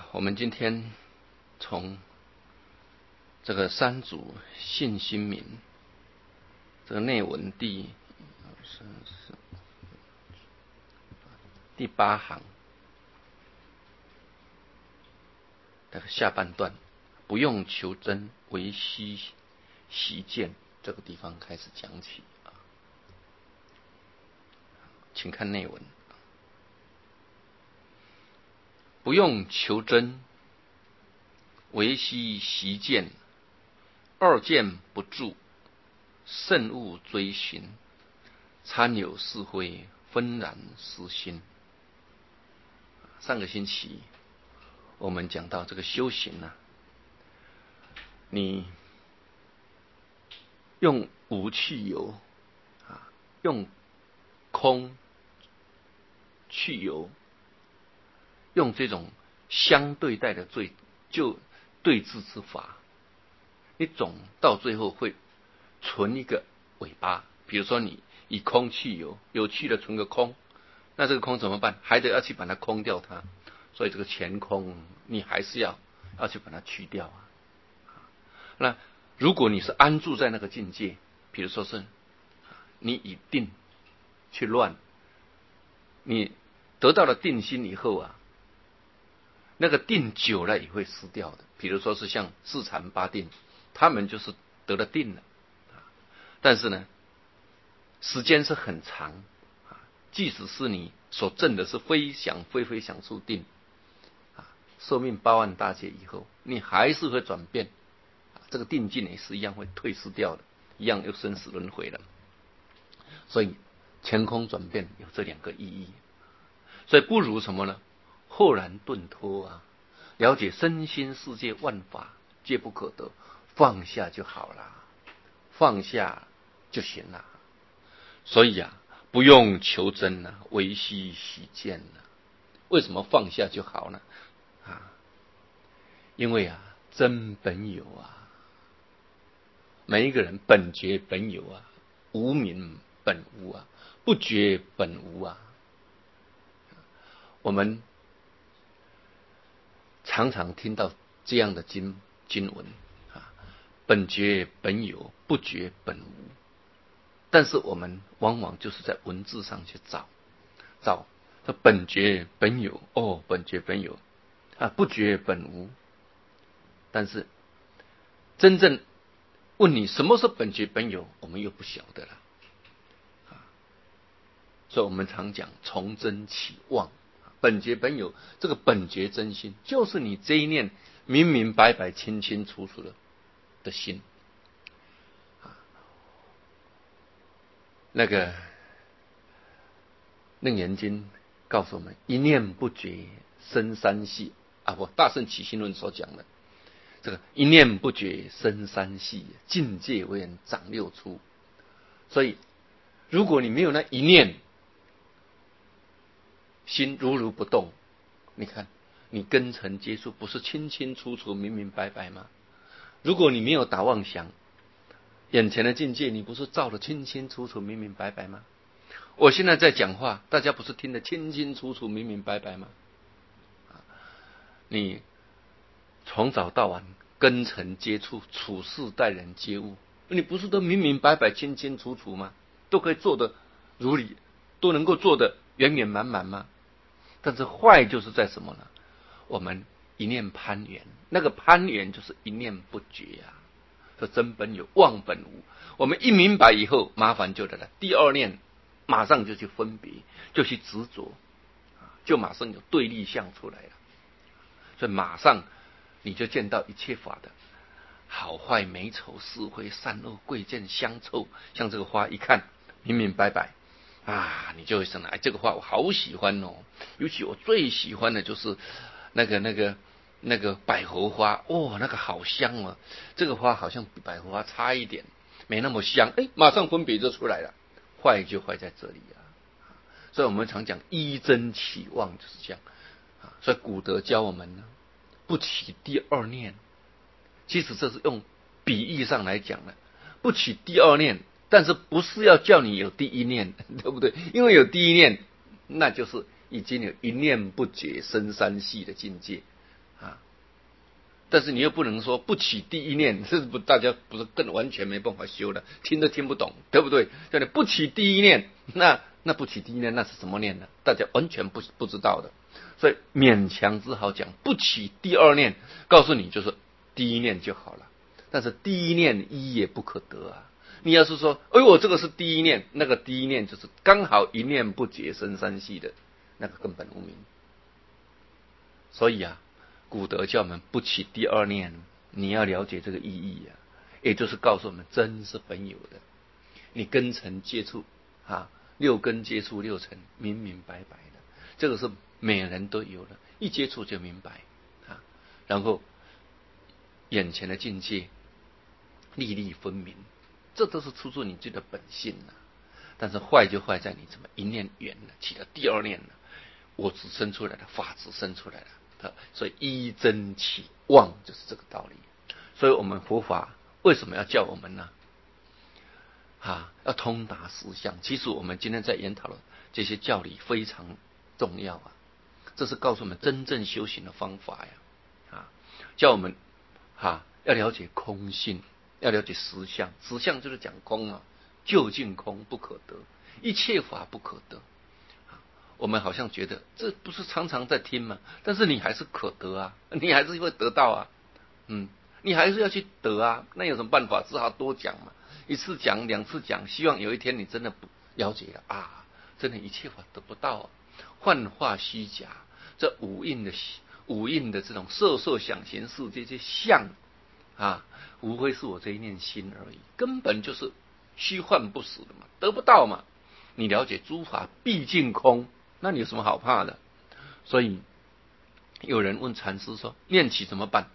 我们今天从这个三祖信心铭这个内文第8行的下半段，不用求真，唯惜习见，这个地方开始讲起啊。请看内文。不用求真，唯惜习见，二见不住，慎勿追寻，参有是非，纷然失心。上个星期我们讲到这个修行啊，你用无去有啊，用空去有，用这种相对待的对峙之法，你总到最后会存一个尾巴。比如说你以空去有，有去的存个空，那这个空怎么办？还得要去把它空掉它。所以这个前空你还是要去把它去掉啊。那如果你是安住在那个境界，比如说是你以定去乱，你得到了定心以后啊，那个定久了也会失掉的。比如说是像四禅八定，他们就是得了定了，但是呢时间是很长，即使是你所证的是非非想处定，寿命8万大劫以后，你还是会转变，这个定境也是一样会退失掉的，一样又生死轮回了。所以前空转变有这2个意义，所以不如什么呢？豁然顿脱啊，了解身心世界万法皆不可得，放下就好了，放下就行了。所以啊，不用求真啊，唯惜习见啊。为什么放下就好呢？因为啊，真本有啊，每一个人本觉本有啊，无明本无啊，不觉本无啊。我们常常听到这样的经文啊，本觉本有，不觉本无。但是我们往往就是在文字上去找这本觉本有，本觉本有啊，不觉本无。但是真正问你什么是本觉本有，我们又不晓得了。所以我们常讲从真起妄，本觉本有，这个本觉真心就是你这一念明明白白清清楚楚的心。那个楞严经告诉我们，一念不觉生三系啊，大圣起心论所讲的这个一念不觉生三系，境界为人长6出。所以如果你没有那一念，心如如不动，你看你根尘接触不是清清楚楚明明白白吗？如果你没有打妄想，眼前的境界你不是照得清清楚楚明明白白吗？我现在在讲话，大家不是听得清清楚楚明明白白吗？你从早到晚根尘接触，处事待人接物，你不是都明明白白清清楚楚吗？都可以做得如理，都能够做得圆圆满满吗？但是坏就是在什么呢？我们一念攀缘，那个攀缘就是一念不觉啊。说真本有，妄本无。我们一明白以后，麻烦就来了。第2念马上就去分别，就去执着，就马上有对立相出来了。所以马上你就见到一切法的好坏美丑是非善恶贵贱香臭。像这个花一看明明白白啊，你就会想，这个花我好喜欢哦。尤其我最喜欢的就是那个百合花，那个好香哦。这个花好像比百合花差一点，没那么香，马上分别就出来了。坏就坏在这里啊。所以我们常讲依真起妄，就是这样。所以古德教我们呢，不起第2念。其实这是用比喻上来讲的，不起第2念，但是不是要叫你有第1念，对不对？因为有第1念，那就是已经有一念不觉生三系的境界啊。但是你又不能说不起第一念，这不大家不是更完全没办法修了，听都听不懂，对不对？对的，不起第一念，那不起第一念，那是什么念呢？大家完全不知道的，所以勉强只好讲不起第二念，告诉你就是第一念就好了。但是第一念一也不可得啊！你要是说，哎呦，这个是第一念，那个第一念就是刚好一念不觉生三系的那个根本无明。所以啊，古德叫我们不起第二念，你要了解这个意义啊，也就是告诉我们真是本有的。你根尘接触啊，六根接触六尘，明明白白的，这个是每人都有的，一接触就明白啊。然后眼前的境界粒粒分明，这都是出自你自己的本性啊。但是坏就坏在你怎么一念远了，起了第二念了，我执生出来了，法执生出来了。所以依真起妄就是这个道理。所以我们佛法为什么要叫我们呢？要通达实相。其实我们今天在研讨的这些教理非常重要啊，这是告诉我们真正修行的方法呀。叫我们要了解空性，要了解实相。实相就是讲空啊，究竟空不可得，一切法不可得。我们好像觉得这不是常常在听吗？但是你还是可得啊，你还是会得到啊，你还是要去得啊。那有什么办法？只好多讲嘛，一次讲两次讲，希望有一天你真的不了解了啊，真的一切法得不到啊，幻化虚假，这五蕴的这种色受想行识这些相无非是我这一念心而已，根本就是虚幻不实的嘛，得不到嘛。你了解诸法毕竟空，那你有什么好怕的？所以有人问禅师说：“念起怎么办？”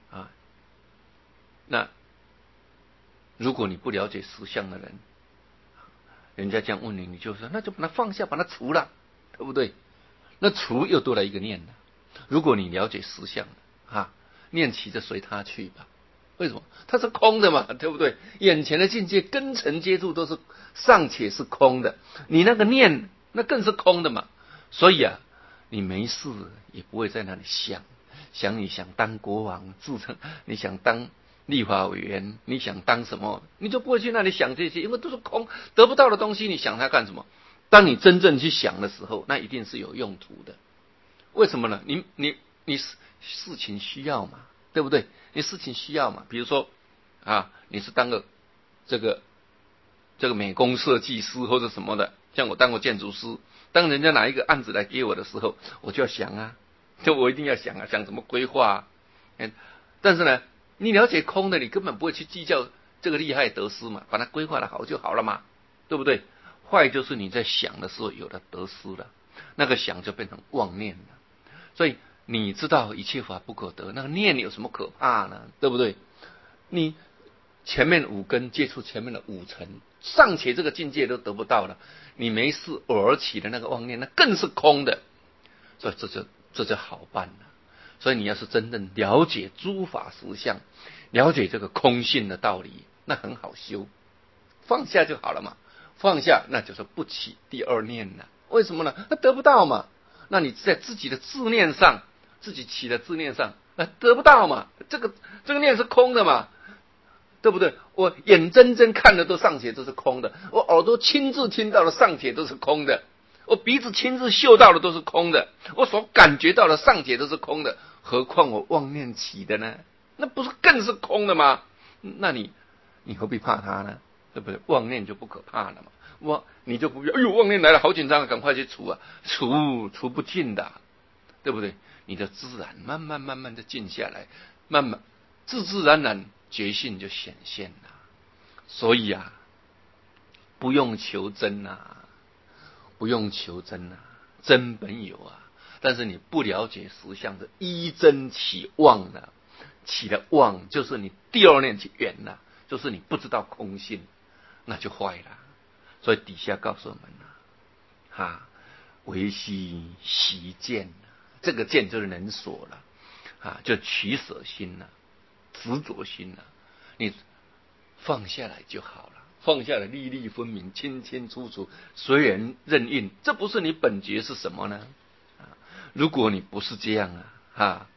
那如果你不了解实相的人，人家这样问你，你就说那就把它放下，把它除了，对不对？那除又多了一个念了。如果你了解实相念起就随他去吧。为什么？它是空的嘛，对不对？眼前的境界根尘接触都是尚且是空的，你那个念那更是空的嘛。所以你没事也不会在那里想你想当国王，自称你想当立法委员，你想当什么，你就不会去那里想这些，因为都是空，得不到的东西，你想它干什么？当你真正去想的时候，那一定是有用途的。为什么呢？你事情需要嘛，对不对？你事情需要嘛，比如说你是当个这个美工设计师或者什么的，像我当过建筑师，当人家拿一个案子来给我的时候，我就要想就我一定要想怎么规划但是呢，你了解空的，你根本不会去计较这个利害得失嘛，把它规划的好就好了嘛，对不对？坏就是你在想的时候有了得失了，那个想就变成妄念了。所以你知道一切法不可得，那个念有什么可怕呢？对不对？你前面五根接触前面的五尘，尚且这个境界都得不到了，你没事偶尔起的那个妄念，那更是空的。所以这就好办了。所以你要是真正了解诸法实相，了解这个空性的道理，那很好修，放下就好了嘛。放下那就是不起第二念了。为什么呢？那得不到嘛。那你在自己的自念上，自己起的自念上，得不到嘛。这个念是空的嘛，对不对？我眼睁睁看的都尚且都是空的，我耳朵亲自听到的尚且都是空的，我鼻子亲自嗅到的都是空的，我所感觉到的尚且都是空的，何况我妄念起的呢？那不是更是空的吗？那你何必怕它呢？对不对？妄念就不可怕了嘛。你就不要，妄念来了，好紧张，赶快去除除不尽的，对不对？你的自然慢慢的静下来，慢慢自然觉性就显现了。所以不用求真不用求真真本有但是你不了解实相的依真起妄了，起了妄就是你第二念起缘了，就是你不知道空性，那就坏了。所以底下告诉我们唯惜习见，这个见就是能所了就取舍心了，执着心了，你放下来就好了。放下来粒粒分明，清清楚楚，随缘任运，这不是你本觉是什么呢？如果你不是这样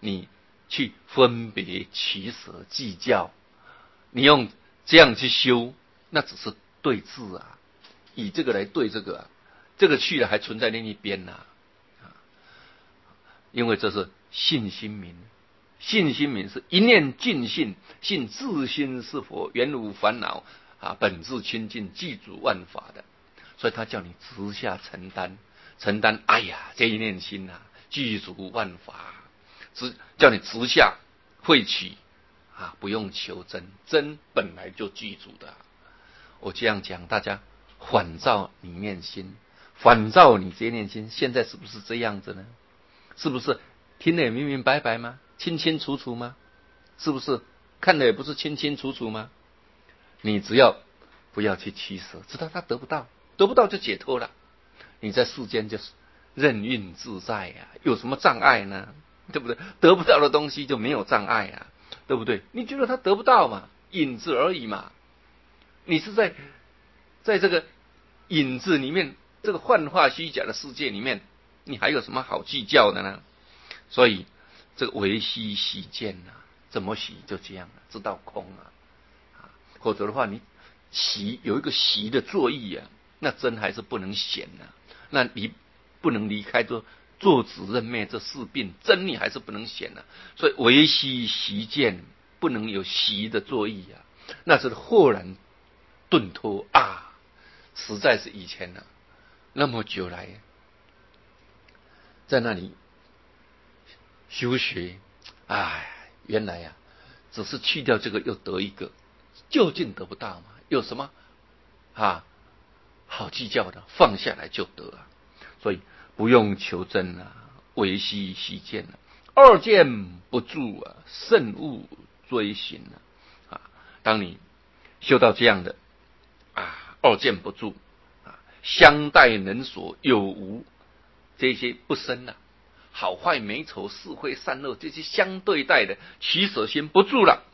你去分别取舍计较，你用这样去修，那只是对治啊，以这个来对这个啊，这个去了还存在另一边呐、因为这是信心明，信心明是一念尽信，信自心是佛，原无烦恼啊，本自清净，具足万法的，所以他叫你直下承担，承担。哎呀，这一念心啊，具足万法，叫你直下会取啊，不用求真，真本来就具足的。我这样讲，大家反照你念心，反照你这念心，现在是不是这样子呢？是不是听得也明明白白吗？清清楚楚吗？是不是看得也不是清清楚楚吗？你只要不要去取舍，知道他得不到，得不到就解脱了。你在世间就是任运自在呀、有什么障碍呢？对不对？得不到的东西就没有障碍啊，对不对？你觉得他得不到嘛？影子而已嘛。你是在这个影子里面，这个幻化虚假的世界里面，你还有什么好计较的呢？所以这个唯虚习见啊，怎么习就这样了，知道空啊，否则的话，你习有一个习的作意啊，那真还是不能显啊，那你不能离开做子认灭这四病，真你还是不能显啊。所以唯虚习见，不能有习的作意啊，那是豁然顿脱啊，实在是以前啊，那么久来在那里修学，哎，原来呀、只是去掉这个又得一个，究竟得不到嘛？有什么好计较的？放下来就得啊！所以不用求真啊，唯虚习见啊，二见不住啊，慎勿追寻啊！当你修到这样的二见不住相待能所有无这些不生啊，好坏美丑是非善恶这些相对待的取舍心不住了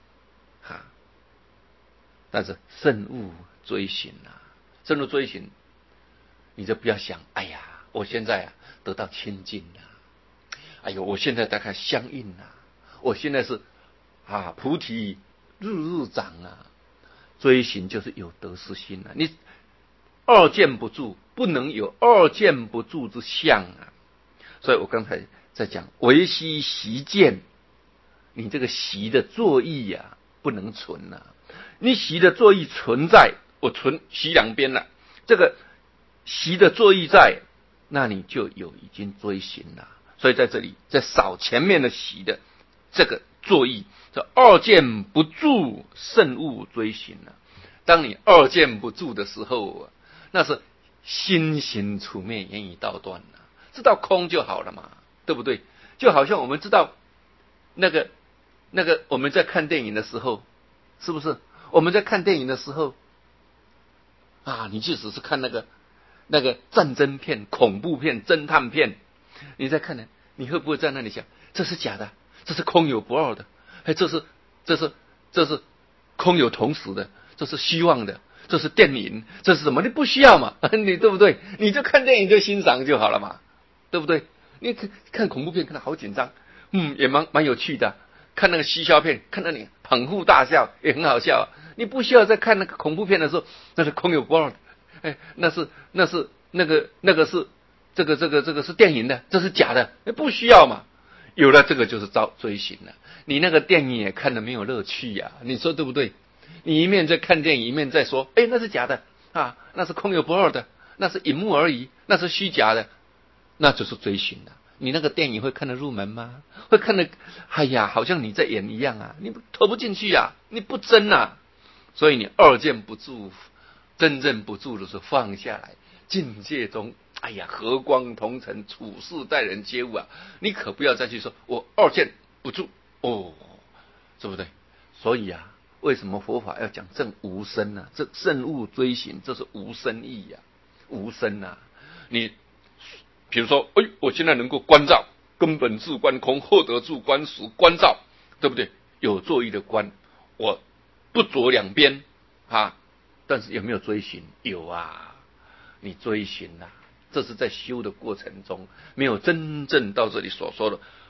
但是慎勿追寻慎勿追寻，你就不要想，哎呀，我现在得到清净了，哎呦，我现在大概相应了，我现在是菩提日日长追寻就是有得失心你二见不住，不能有二见不住之相所以我刚才在讲唯虚习见，你这个习的作意不能存你习的作意存在，我存习两边了，这个习的作意在，那你就有已经追寻了。所以在这里在扫前面的习的这个作意，这二见不住，慎勿追寻当你二见不住的时候那是心行处灭，言语道断知道空就好了嘛，对不对？就好像我们知道那个我们在看电影的时候，是不是？我们在看电影的时候你即使是看那个战争片、恐怖片、侦探片，你在看呢，你会不会在那里想，这是假的，这是空有不二的，这是空有同时的，这是虚妄的，这是电影，这是什么？你不需要嘛，你对不对？你就看电影就欣赏就好了嘛，对不对？你看恐怖片看得好紧张，也蛮有趣的。看那个嬉笑片，看到你捧腹大笑也很好笑你不需要在看那个恐怖片的时候，那是空有不二的，那是那个是这个是电影的，这是假的，不需要嘛。有了这个就是追寻了，你那个电影也看得没有乐趣你说对不对？你一面在看电影，一面在说，那是假的那是空有不二的，那是影幕而已，那是虚假的，那就是追寻了。你那个电影会看得入门吗？会看得好像你在演一样你投不进去你不真所以你二见不住，真正不住的是放下来，境界中和光同尘，处事待人接物你可不要再去说我二见不住对不对？所以为什么佛法要讲正无生这慎勿追寻，这是无生意无生你比如说我现在能够观照根本自观空，获得住观实观照，对不对？有作意的观，我不着两边但是有没有追寻？有你追寻这是在修的过程中没有真正到这里所说的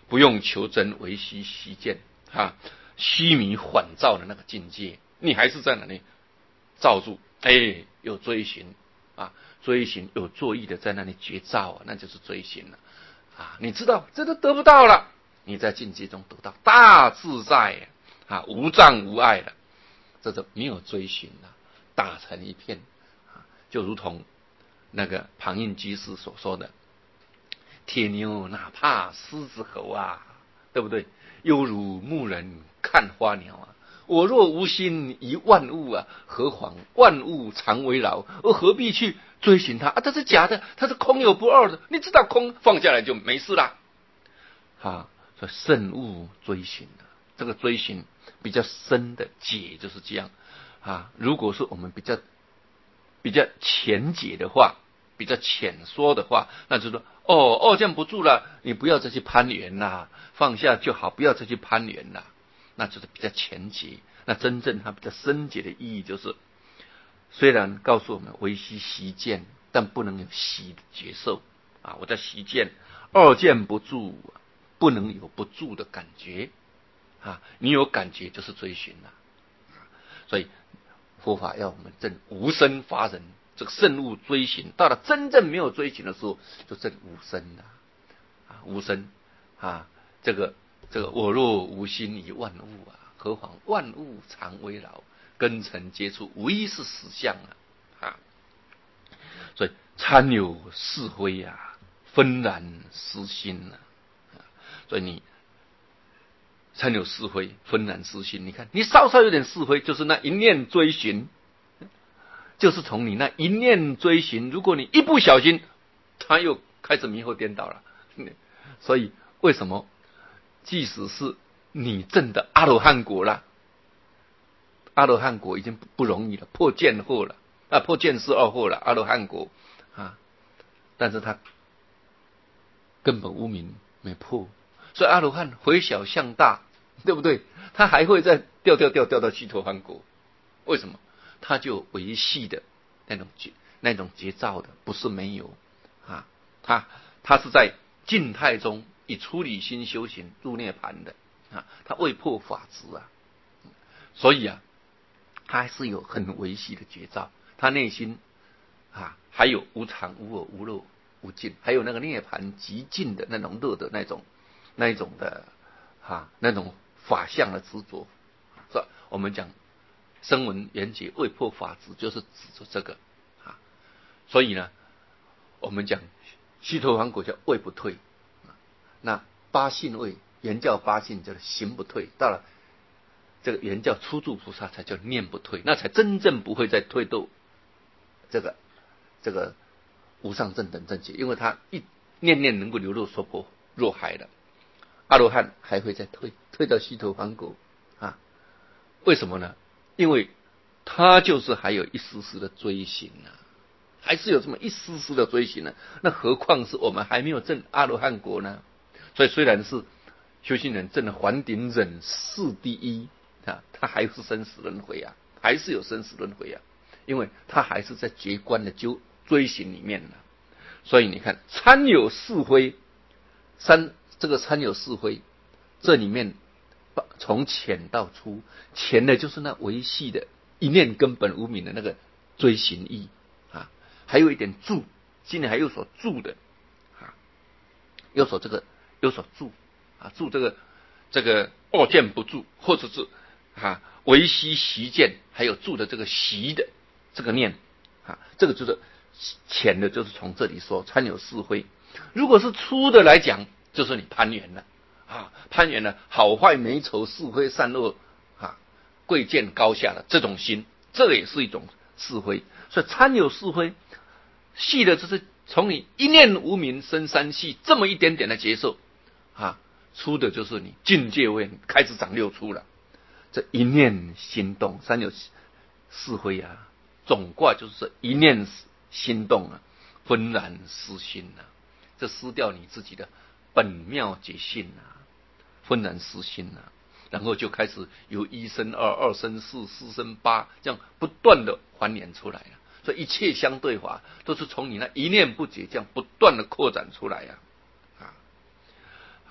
不用求真，唯须习见啊，虚迷缓照的那个境界，你还是在哪里照住？有追寻啊，追寻有作意的在那里觉照啊，那就是追寻了啊。你知道这都得不到了，你在境界中得到大自在啊，无障无碍了，这就没有追寻了，打成一片啊，就如同那个庞印居士所说的：“铁牛哪怕狮子吼啊，对不对？犹如牧人看花鸟啊。我若无心于万物啊，何况万物常围绕，而何必去追寻它啊？这是假的，它是空有不二的。你知道空，放下来就没事啦。啊，所以慎勿追寻啊。这个追寻比较深的解就是这样啊。如果是我们比较浅解的话，比较浅说的话，那就是说这样不住了，你不要再去攀缘啦，放下就好，不要再去攀缘啦。那就是比较浅解。那真正它比较深解的意义就是，虽然告诉我们唯须习见，但不能有习的觉受啊。我在习见，二见不住，不能有不住的感觉啊。你有感觉就是追寻了。所以佛法要我们证无生法忍，这个慎勿追寻。到了真正没有追寻的时候，就证无生了啊，无生啊，这个我若无心于万物啊，何况万物常围绕，根尘接触，无一是实相啊。所以参有是非啊，纷然失心啊。所以你参有是非，纷然失心。你看，你稍稍有点是非，就是那一念追寻，就是从你那一念追寻，如果你一不小心，他又开始迷惑颠倒了。所以为什么？即使是你证的阿罗汉果了，阿罗汉果已经不容易了，破见惑了啊，破见识二惑了，阿罗汉果啊，但是他根本无明没破，所以阿罗汉回小向大，对不对？他还会再掉到须陀洹果，为什么？他就维系的那种觉照的，不是没有啊，他是在静态中以出离心修行入涅盘的啊，他未破法执啊，所以啊，他还是有很维系的觉照，他内心啊还有无常无我无漏无尽，还有那个涅盘极尽的那种乐的那一种的那种法相的执着，是吧？我们讲声闻缘觉未破法执，就是指着这个啊。所以呢，我们讲须陀洹果叫位不退，那八信位原教八信叫行不退，到了这个原教初住菩萨才叫念不退，那才真正不会再退到这个无上正等正觉，因为他一念念能够流入娑婆若海的阿罗汉还会再退到须陀洹果啊？为什么呢？因为他就是还有一丝丝的追寻啊，还是有这么一丝丝的追寻呢。那何况是我们还没有证阿罗汉果呢？所以虽然是修行人证了还顶忍世第一啊，他还是生死轮回啊，还是有生死轮回啊，因为他还是在觉观的追寻里面呢。所以你看参有是非，这个参有是非，这里面从浅到粗，浅的就是那维系的一念根本无明的那个追寻意啊，还有一点住，心里还有所住的啊，有所住啊，住这个二见不住，或者是唯悉习见，还有住的这个习的这个念啊，这个就是浅的，就是从这里说参有是非。如果是粗的来讲，就是你攀缘了啊，攀缘了好坏美丑是非善恶啊，贵贱高下的这种心，这也是一种是非。所以参有是非，细的就是从你一念无明生三系这么一点点的接受啊，粗的就是你境界位开始长六出了。这一念心动，三有是非啊，总卦就是一念心动啊，纷然失心啊，这失掉你自己的本妙觉性啊，纷然失心啊，然后就开始由一生二，二生四，四生八，这样不断的还原出来了。所以一切相对法都是从你那一念不觉这样不断的扩展出来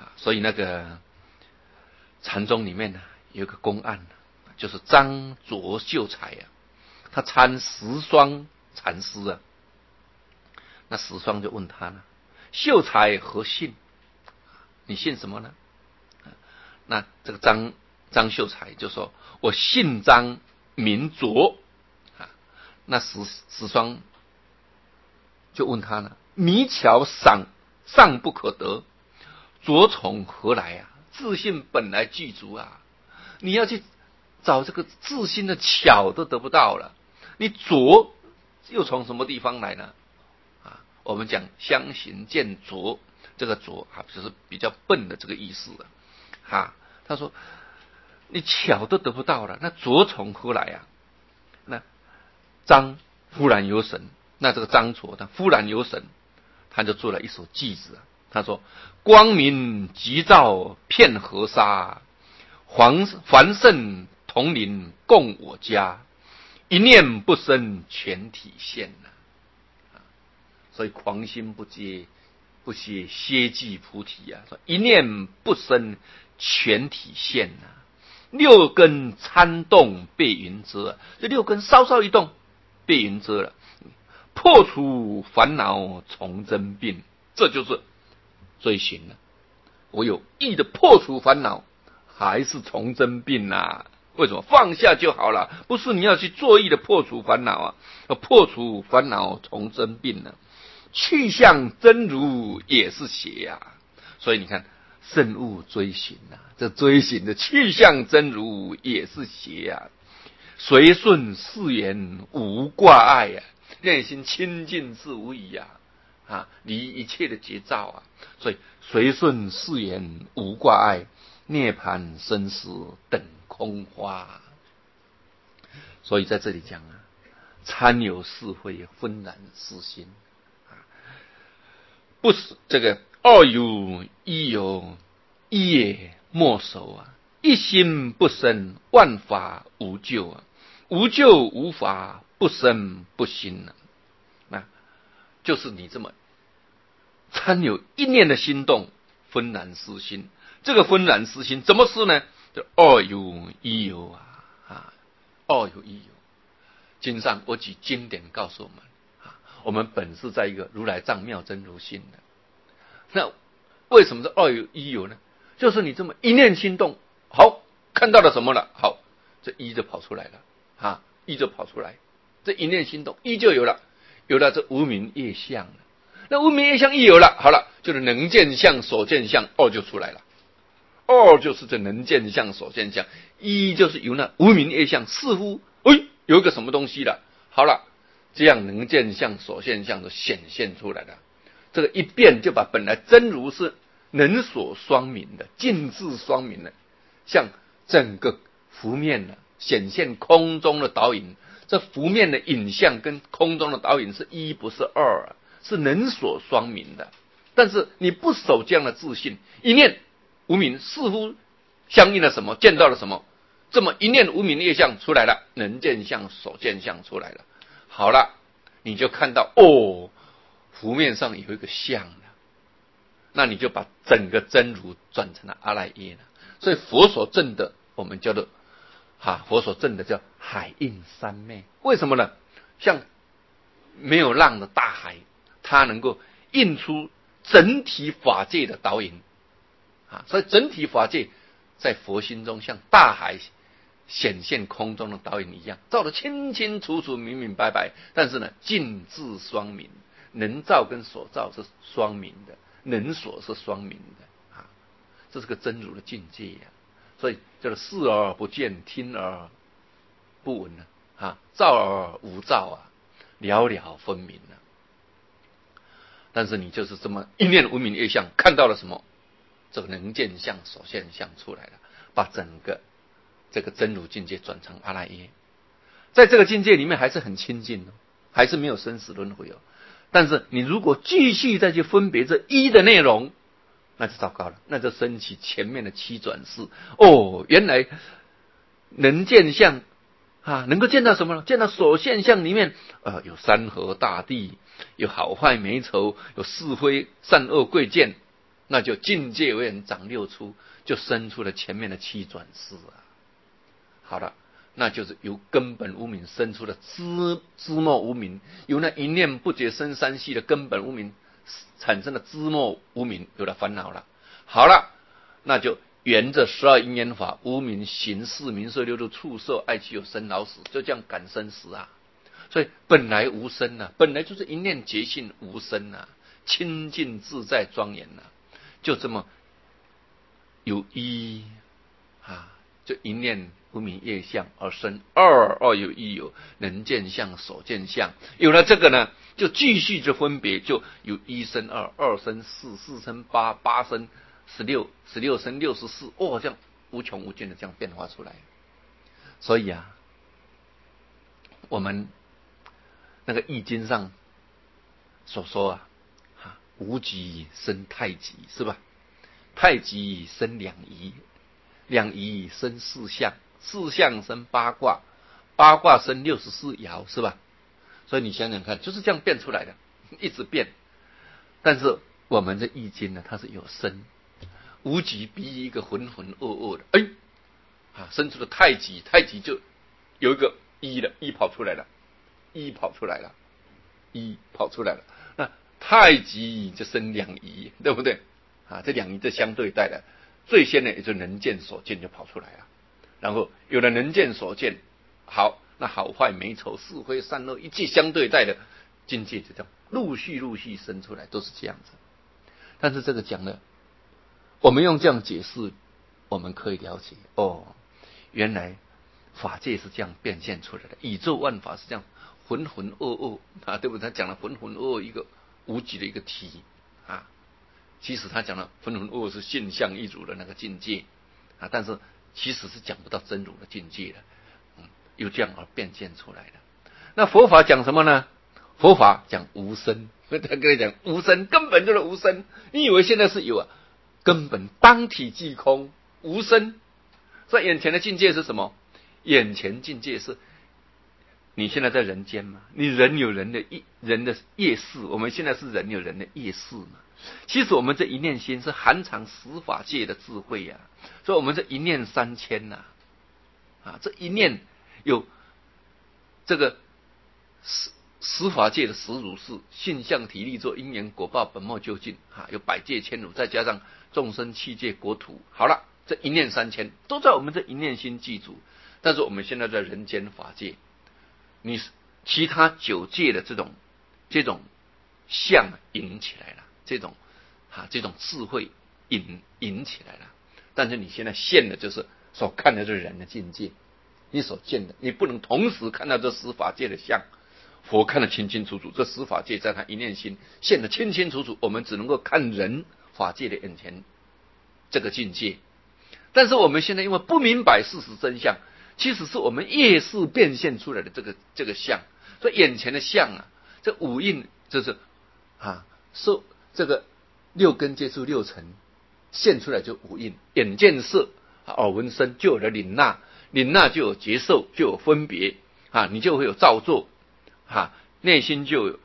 所以那个禅宗里面呢有一个公案，就是张卓秀才他参十双禅师那十双就问他呢，秀才何姓？你姓什么呢？那这个张秀才就说，我姓张名卓那十双就问他呢，迷巧尚不可得，着从何来自信本来具足你要去找这个自信的巧都得不到了，你着又从什么地方来呢？我们讲相形见拙，这个拙就是比较笨的这个意思他说你巧都得不到了，那拙从何来那张忽然有神，那这个张卓他忽然有神，他就做了一首偈子他说，光明急照遍河沙，凡圣同林共我家，一念不生全体现所以狂心不歇歇即菩提说一念不生全体现六根参动被云遮，这六根稍稍一动被云遮了，破除烦恼从真病，这就是追寻了。我有意的破除烦恼，还是从真病为什么？放下就好了，不是你要去作意的破除烦恼要破除烦恼从真病去向真如也是邪所以你看慎勿追寻这追寻的去向真如也是邪随顺誓言无挂碍内心清净自无疑离一切的结躁所以随顺誓言无挂碍，涅槃生死等空花所以在这里讲参有是非，纷然失心不是这个二有一有，一也莫守一心不生，万法无救无救无法，不生不兴那就是你这么参有一念的心动，纷然失心。这个纷然失心怎么失呢？就二有一有二有一有。经上我举经典告诉我们我们本是在一个如来藏妙真如心的。那为什么是二有一有呢？就是你这么一念心动，好，看到了什么了？好，这一就跑出来了一就跑出来，这一念心动，一就有了这无明业相了。那无明业相一有了，好了，就是能见相、所见相，二就出来了。二就是这能见相、所见相，一就是由那无明业相似乎有一个什么东西了，好了，这样能见相、所见相都显现出来了。这个一变就把本来真如是能所双明的，尽智双明的，像整个幅面显现空中的导引。这幅面的影像跟空中的导引是一不是二是能所双明的。但是你不守这样的自信，一念无明似乎相应了什么，见到了什么，这么一念无明业相出来了，能见相、所见相出来了，好了，你就看到幅面上有一个相了，那你就把整个真如转成了阿赖耶了。所以佛所证的我们叫做佛所证的叫海映三昧。为什么呢？像没有浪的大海，它能够映出整体法界的导引所以整体法界在佛心中像大海显现空中的导引一样，照得清清楚楚、明明白白。但是呢，尽智双明，能照跟所照是双明的，能所是双明的这是个真如的境界所以叫做视而不见，听而不闻照而无照了了分明但是你就是这么一念无明业相，看到了什么？这个能见相、所见相出来了，把整个这个真如境界转成阿赖耶。在这个境界里面还是很清净还是没有生死轮回但是你如果继续再去分别这一的内容，那就糟糕了，那就升起前面的七转世原来能见相能够见到什么呢？见到所现象里面有山河大地，有好坏美丑，有是非善恶贵贱那就境界为人长六出，就生出了前面的七转世啊。好了，那就是由根本无明生出的知末无明，由那一念不觉生三系的根本无明产生的知末无明，有了烦恼了。好了，那就沿着12因缘法，无明行识名色六度触受爱取有生老死，就这样感生死啊。所以本来无生啊，本来就是一念觉性无生啊，清净自在庄严啊，就这么由一啊，就一念无明业相而生二有一有能见相所见相，有了这个呢，就继续就分别，就有一生二，二生四，四生八，八生16，16生64，这样无穷无尽的这样变化出来。所以啊，我们那个易经上所说啊，无极生太极，是吧？太极生两仪，两仪生四象，四象生八卦，八卦生64爻，是吧？所以你想想看，就是这样变出来的，一直变。但是我们的易经呢，它是有生，无极比喻一个浑浑噩噩的，生出了太极，太极就有一个一了，一跑出来了，一跑出来了，一跑出来了。那太极就生两仪，对不对？这两仪这相对待的，最先呢也就能见所见就跑出来了。然后有了能见所见，好，那好坏美丑是非善恶一切相对待的境界就这样陆续生出来，都是这样子。但是这个讲的，我们用这样解释，我们可以了解原来法界是这样变现出来的，宇宙万法是这样浑浑噩噩对不对？他讲了浑浑噩噩一个无极的一个体其实他讲了浑浑噩噩是现象一如的那个境界但是其实是讲不到真如的境界的，又这样而变现出来的。那佛法讲什么呢？佛法讲无生，他跟你讲无生，根本就是无生。你以为现在是有根本当体即空，无生。所以眼前的境界是什么？眼前境界是你现在在人间嘛，你人有人的业识，我们现在是人有人的业识嘛。其实我们这一念心是含藏十法界的智慧所以我们这一念3000这一念有这个十法界的实如是，性相体力作因缘果报本末究竟有百界千如，再加上众生七界国土，好了，这一念3000都在我们这一念心记住。但是我们现在在人间法界，你其他9界的这种相引起来了，这种智慧引起来了。但是你现在现的就是所看的是人的境界，你所见的，你不能同时看到这十法界的相。佛看得清清楚楚，这十法界在他一念心现得清清楚楚，我们只能够看人法界的眼前这个境界。但是我们现在因为不明白事实真相，其实是我们业识变现出来的这个相。所以眼前的相这五蕴就是受这个6根接触6尘现出来就五蕴，眼见色耳闻声就有了领纳，领纳就有觉受，就有分别你就会有造作内心就有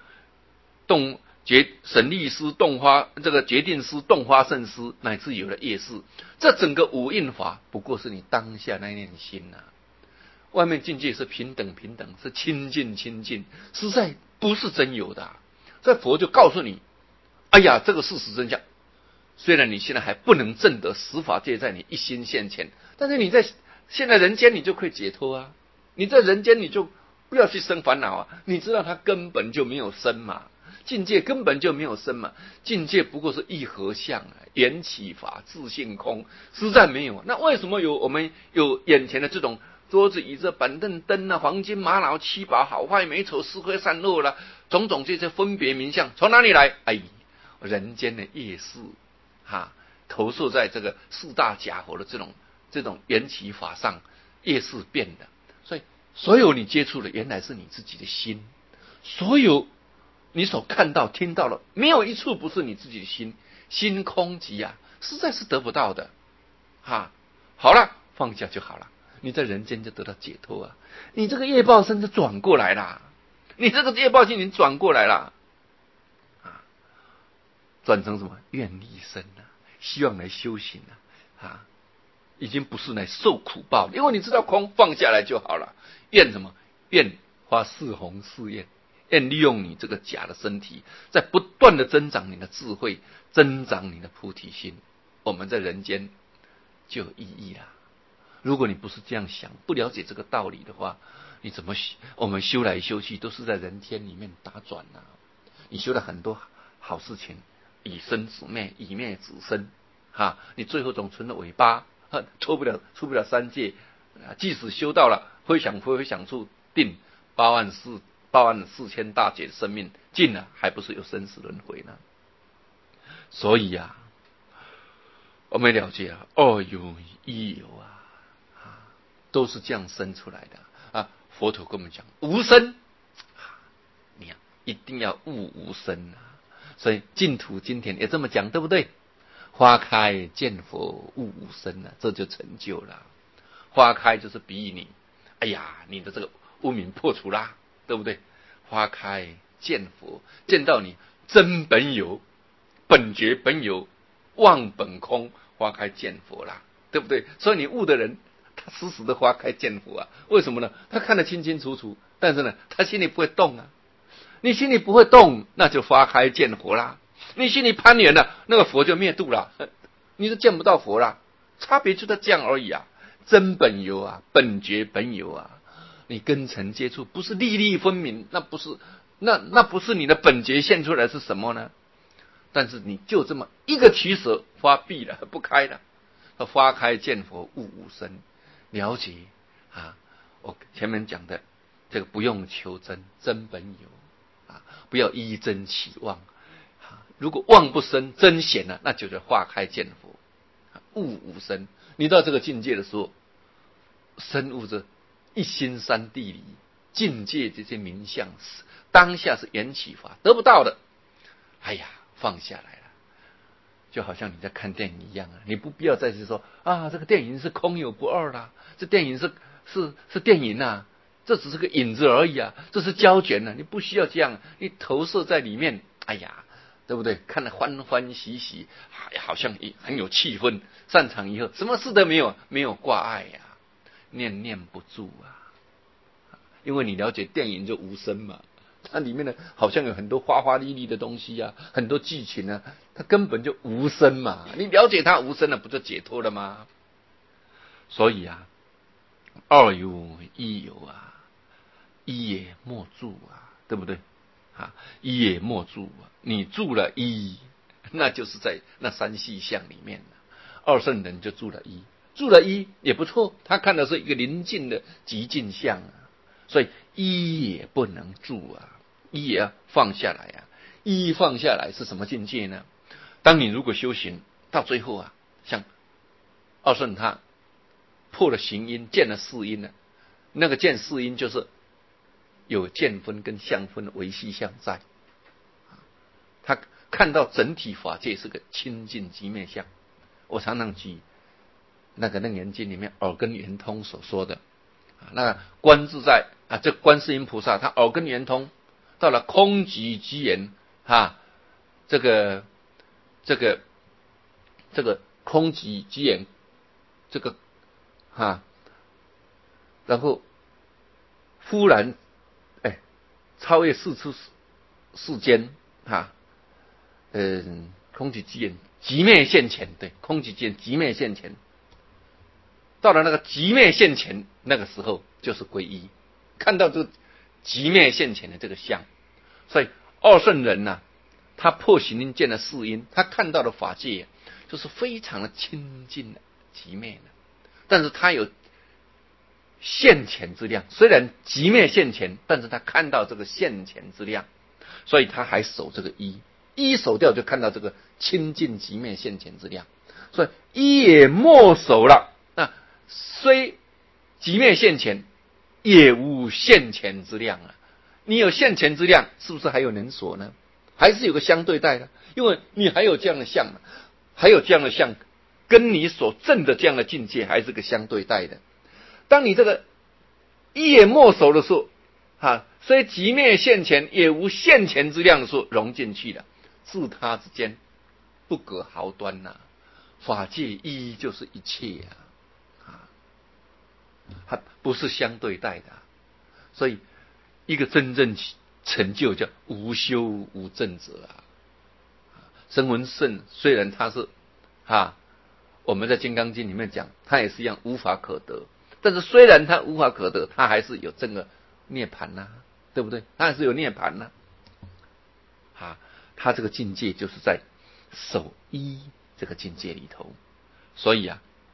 神力思动花，这个决定思动花胜思，乃至有了业识。这整个五蕴法不过是你当下那念心外面境界是平等，是清净，实在不是真有的所以佛就告诉你，哎呀，这个事实真相。虽然你现在还不能证得十法界在你一心现前，但是你在现在人间你就可以解脱你在人间你就不要去生烦恼你知道它根本就没有生嘛，境界根本就没有生嘛，境界不过是一合相缘起法自性空，实在没有。那为什么我们有眼前的这种桌子椅子板凳灯黄金玛瑙七宝好坏美丑是非善恶种种这些分别名相从哪里来？人间的业识投射在这个四大假合的这种缘起法上，业识变的。所以所有你接触的原来是你自己的心，所有你所看到听到了没有一处不是你自己的心，心空寂实在是得不到的好了，放下就好了，你在人间就得到解脱你这个业报身就转过来了，你这个业报心转过来了转成什么愿力身希望来修行了已经不是来受苦报，因为你知道空放下来就好了。愿什么？愿发四弘誓愿，愿利用你这个假的身体，在不断的增长你的智慧，增长你的菩提心，我们在人间就有意义了。如果你不是这样想，不了解这个道理的话，你怎么我们修来修去都是在人天里面打转你修了很多好事情，以生子灭，以灭子生你最后总存了尾巴，出不了三界。即使修到了非想处定84000大劫的生命尽了，还不是有生死轮回呢？所以我们了解二有一有都是这样生出来的佛陀跟我们讲无生你一定要悟无生所以净土经典也这么讲，对不对？花开见佛悟无生这就成就了。花开就是比喻你，你的这个污名破除啦，对不对？花开见佛，见到你真本有，本觉本有，忘本空，花开见佛啦，对不对？所以你悟的人，他时时的花开见佛为什么呢？他看得清清楚楚，但是呢，他心里不会动你心里不会动，那就花开见佛啦。你心里攀缘了，那个佛就灭度了，你就见不到佛啦。差别就在这样而已真本有本觉本有你跟尘接触不是粒粒分明，那不是你的本觉现出来是什么呢？但是你就这么一个取舍，花闭了不开了，花开见佛悟无生，了解我前面讲的这个不用求真，真本有不要依真起妄如果妄不生，真显了，那就是花开见佛悟无生。你到这个境界的时候，深悟着一心三地理境界这些名相，当下是缘起法，得不到的放下来了，就好像你在看电影一样你不必要再去说这个电影是空有不二啦，这电影是电影这只是个影子而已这是胶卷你不需要这样，你投射在里面对不对？看得欢欢喜喜好像很有气氛，散场以后什么事都没有，没有挂碍念不住因为你了解电影就无声嘛，它里面呢好像有很多花花绿绿的东西很多剧情它根本就无声嘛，你了解它无声了，不就解脱了吗？所以二有一有一也莫住对不对一也莫住你住了一，那就是在那三细相里面二圣人就住了一也不错，他看的是一个临近的极尽相所以一也不能住一也要放下来一放下来是什么境界呢？当你如果修行到最后像二圣他破了行因，见了四因那个见四因就是有见分跟相分的维系相在，他看到整体法界是个清净极灭相。我常常举那个楞严经里面耳根圆通所说的那观自在这观世音菩萨他耳根圆通到了空寂极圆这个空寂极圆这个然后忽然超越世间空寂极圆极灭现前，对，空寂极圆极灭现前，到了那个极灭现前，那个时候就是皈依，看到这个极灭现前的这个相。所以二圣人他破行因见了四因，他看到的法界就是非常的清净的极灭的，但是他有现前之量，虽然极灭现前，但是他看到这个现前之量，所以他还守这个一守掉就看到这个清净极灭现前之量，所以一也莫守了虽极灭现前，也无现前之量你有现前之量，是不是还有能所呢？还是有个相对待的，因为你还有这样的相还有这样的相，跟你所证的这样的境界还是个相对待的。当你这个一也莫守的时候虽极灭现前，也无现前之量的时候融进去了，自他之间不隔毫端法界一就是一切它不是相对待的所以一个真正成就叫无修无证者声闻圣虽然他是我们在《金刚经》里面讲，他也是一样无法可得，但是虽然他无法可得，他还是有这个涅槃对不对？他还是有涅槃他这个境界就是在守一这个境界里头，所以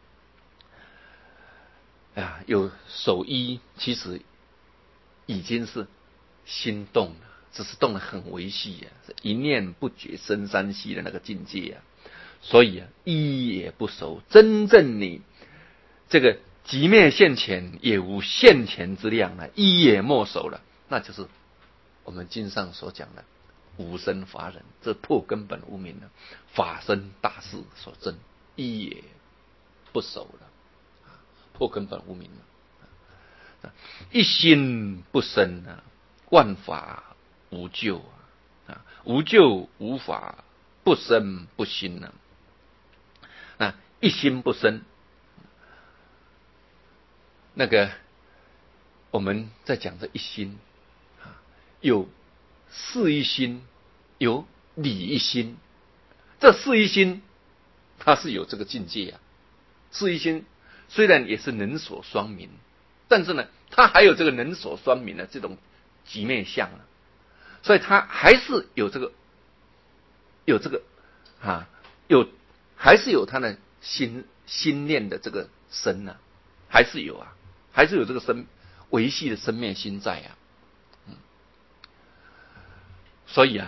有守一，其实已经是心动了，只是动得很微细是一念不觉生三息的那个境界所以一也不守，真正你这个寂灭现前也无现前之量了，一也莫守了，那就是我们经上所讲的无生法忍，这破根本无明法身大事所证，一也不守了，破根本无明一心不生万法无救无救无法，不生不心一心不生，那个我们在讲这一心有事一心，有理一心。这事一心它是有这个境界事一心虽然也是能所双明，但是呢它还有这个能所双明的这种极灭相所以它还是有这个还是有它的心念的这个身还是有还是有这个维系的生灭心在所以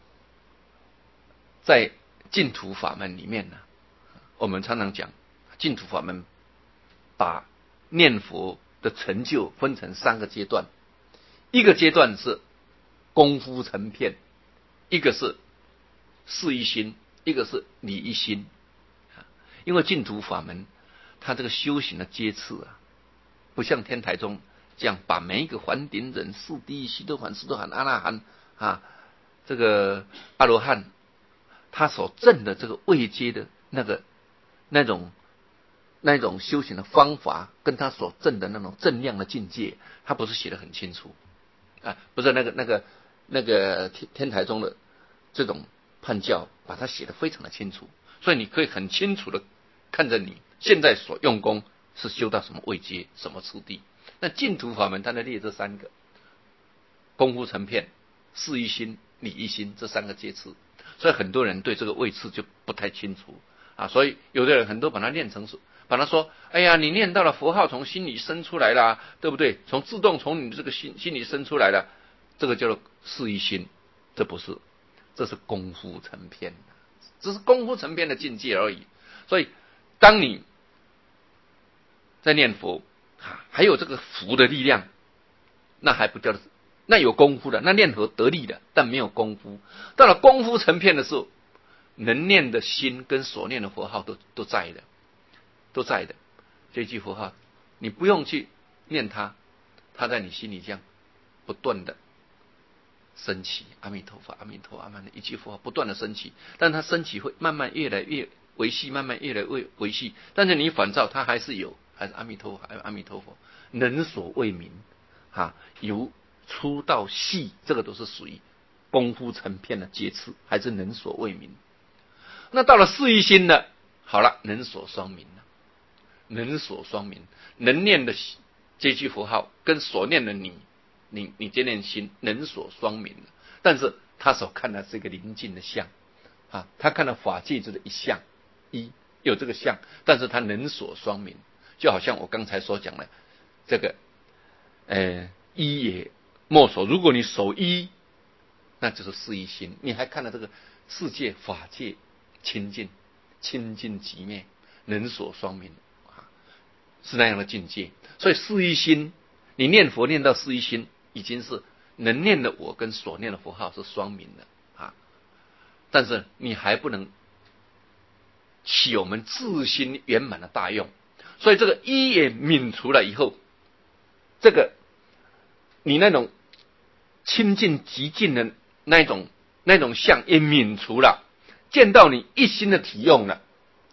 在净土法门里面我们常常讲净土法门把念佛的成就分成3个阶段，一个阶段是功夫成片，一个是事一心，一个是理一心因为净土法门它这个修行的阶次不像天台宗这样把每一个梵顶人、四谛、悉多梵、斯多含、阿那含这个阿罗汉他所证的这个位阶的那种修行的方法，跟他所证的那种正量的境界，他不是写得很清楚不是那个天台宗的这种判教把它写得非常的清楚，所以你可以很清楚的看着你现在所用功是修到什么位阶、什么次第。那净土法门它在列这3个功夫成片、事一心、理一心这3个阶次，所以很多人对这个位次就不太清楚所以有的人很多把它念成把它说哎呀你念到了佛号从心里生出来了对不对？自动从你这个心里生出来了，这个叫做事一心，这不是，这是功夫成片，这是功夫成片的境界而已。所以当你在念佛还有这个福的力量，那还不叫那有功夫的，那念佛得力的，但没有功夫。到了功夫成片的时候，能念的心跟所念的佛号都在的，都在的。这句佛号你不用去念它在你心里这样不断的升起，阿弥陀佛阿弥陀佛阿弥陀佛，一句佛号不断的升起，但它升起会慢慢越来越维系，慢慢越来越维系，但是你反照它还是阿弥陀佛阿弥陀佛，能所未明由粗到细，这个都是属于功夫成片的阶次，还是能所未明。那到了事一心了，好了，能所双明了，能所双明，能念的这句佛号跟所念的你这念心能所双明了，但是他所看的是一个临近的相他看到法界之的一相有这个相，但是他能所双明，就好像我刚才所讲的这个一也莫守，如果你守一，那就是事一心，你还看到这个世界法界清净极灭，能所双明是那样的境界。所以事一心，你念佛念到事一心，已经是能念的我跟所念的佛号是双明的但是你还不能起我们自心圆满的大用。所以这个一也泯除了以后，这个你那种清净极尽的那种相也泯除了，见到你一心的体用了，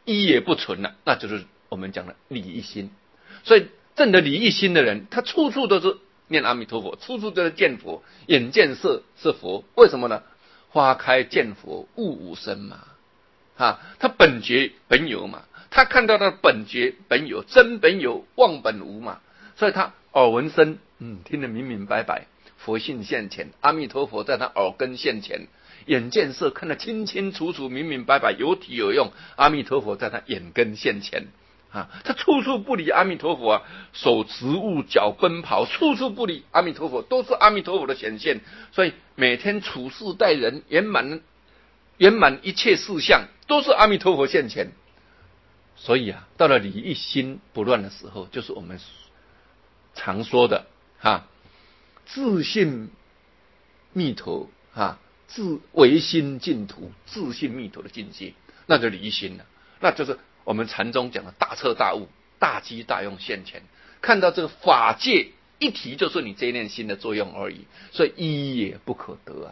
一也不存了，那就是我们讲的理一心。所以证得理一心的人，他处处都是念阿弥陀佛，处处都是见佛，眼见色是佛。为什么呢？花开见佛，悟无生嘛。他本觉本有嘛，他看到他本觉本有，真本有，妄本无嘛。所以他耳闻声，听得明明白白，佛性现前，阿弥陀佛在他耳根现前。眼见色，看得清清楚楚，明明白白，有体有用，阿弥陀佛在他眼根现前。他处处不离阿弥陀佛手持物，脚奔跑，处处不离阿弥陀佛，都是阿弥陀佛的显现。所以每天处事待人，圆满一切事项，都是阿弥陀佛现前。所以到了理一心不乱的时候，就是我们常说的自信密陀自唯心净土，自信密陀的境界，那就理一心了。那就是我们禅宗讲的大彻大悟，大机大用现前。看到这个法界一提，就是你这一念心的作用而已，所以一也不可得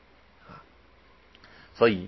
所以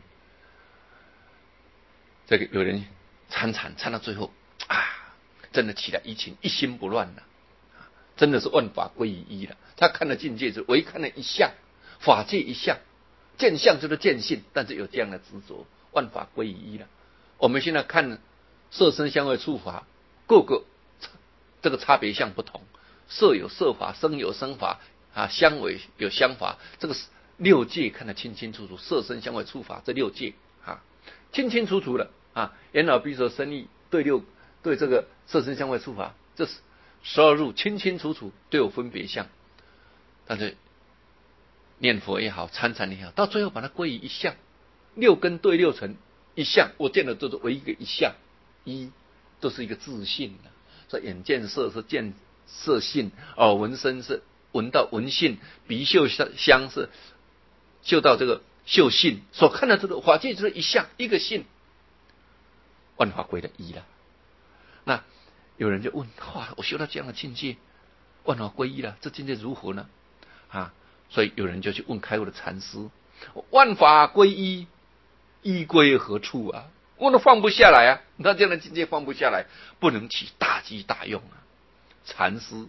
这个有人参到最后真的起来一情，一心不乱了，真的是万法归于一了。他看的境界是唯看了一相，法界一相，见相就是见性，但是有这样的执着，万法归于一了。我们现在看色声香味触法，各个这个差别相不同，色有色法，声有声法香味有香法，这个六界看得清清楚楚，色声香味触法这六界清清楚楚的眼耳鼻舌身意对这个色声香味触法，这12入清清楚楚都有分别相。但是念佛也好，参禅也好，到最后把它归于一相，六根对六尘一相，我见的都是唯一一个一相，都是一个自性的。所以眼见色是见色性，耳闻声是闻到闻性，鼻嗅香是嗅到这个嗅性，所看的这个法界就是一相一个性，万法归的一了。那有人就问：我修到这样的境界，万法归一了，这境界如何呢？所以有人就去问开悟的禅师：万法归一，一归何处问都放不下来那这样的境界放不下来，不能起大机大用禅师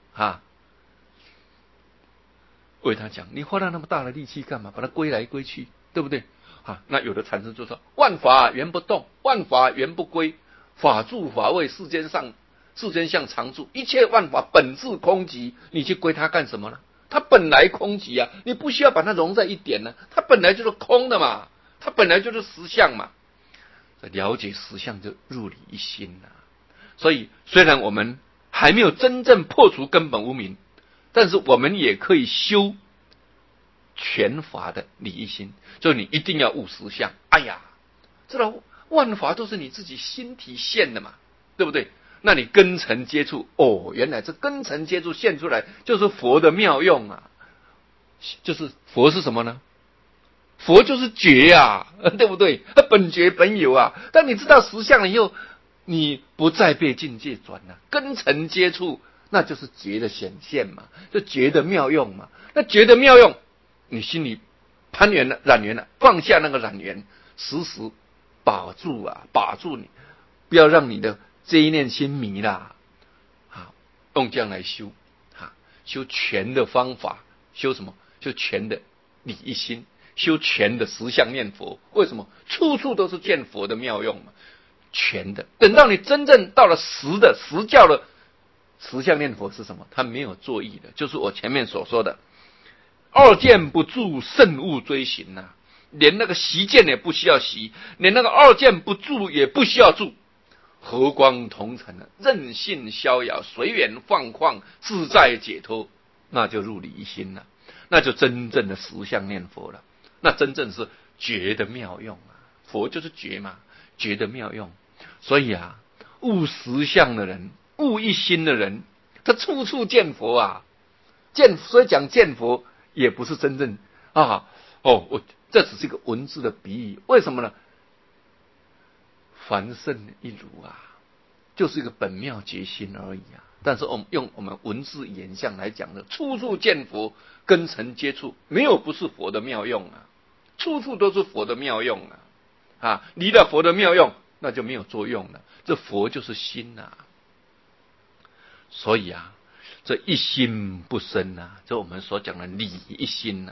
为他讲：你花了那么大的力气干嘛？把它归来归去，对不对那有的禅师就说：万法原不动，万法原不归，法住法位，世间相常住，一切万法本质空寂，你去归它干什么呢？它本来空寂你不需要把它融在一点呢，它本来就是空的嘛，它本来就是实相嘛。了解实相就入理一心所以虽然我们还没有真正破除根本无明，但是我们也可以修全法的理一心，就是你一定要悟实相。知道万法都是你自己心体现的嘛，对不对？那你根尘接触，原来这根尘接触现出来就是佛的妙用就是佛是什么呢？佛就是觉对不对？他本觉本有当你知道实相了以后，你不再被境界转根尘接触，那就是觉的显现嘛，就觉的妙用嘛。那觉的妙用，你心里攀缘了染缘了，放下那个染缘，时时把住你，不要让你的这一念心迷用这样来修修全的方法，修什么？修全的理一心，修全的实相念佛。为什么？处处都是见佛的妙用嘛，全的。等到你真正到了实教的实相念佛是什么？它没有作意的，就是我前面所说的二见不住，慎勿追行连那个习见也不需要习，连那个二见不住也不需要住，和光同尘任性逍遥，随缘放旷，自在解脱，那就入理一心了，那就真正的实相念佛了，那真正是觉的妙用佛就是觉嘛，觉的妙用。所以悟实相的人，悟一心的人，他处处见佛所以讲见佛也不是真正这只是一个文字的比喻。为什么呢？凡圣一如就是一个本妙觉心而已但是用我们文字言相来讲的，处处见佛，根尘接触，没有不是佛的妙用处处都是佛的妙用离了佛的妙用， 那就没有作用了。这佛就是心呐，所以啊，这一心不生啊，这我们所讲的理一心呐，